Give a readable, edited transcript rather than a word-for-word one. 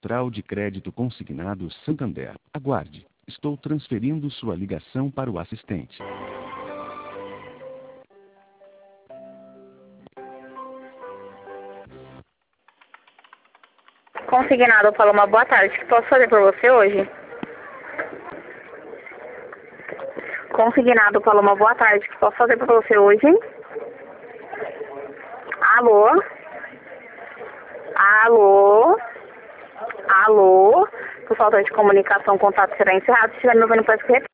Central de Crédito Consignado Santander. Aguarde. Estou transferindo sua ligação para o assistente. Consignado, Paloma, boa tarde. O que posso fazer por você hoje? Consignado, Paloma, boa tarde. O que posso fazer por você hoje? Alô? Alô? Alô? Por falta de comunicação, o contato será encerrado. Se estiver me ouvindo, peço que repita.